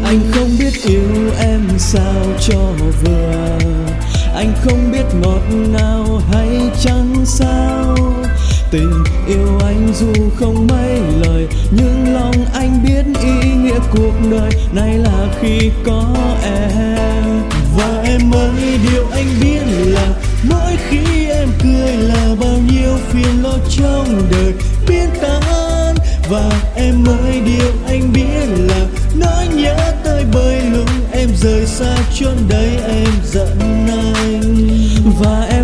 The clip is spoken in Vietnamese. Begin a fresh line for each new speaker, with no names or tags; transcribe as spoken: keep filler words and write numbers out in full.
Anh không biết yêu em sao cho vừa, anh không biết ngọt ngào hay chẳng sao. Tình yêu anh dù không mấy lời, nhưng lòng anh biết ý nghĩa cuộc đời này là khi có em. Và em ơi, điều anh biết là mỗi khi em cười là bao nhiêu phiền lo trong đời biến tan. Và em ơi, điều anh biết là nỗi nhớ tới bơi lúc em rời xa chốn đấy em giận anh. Và em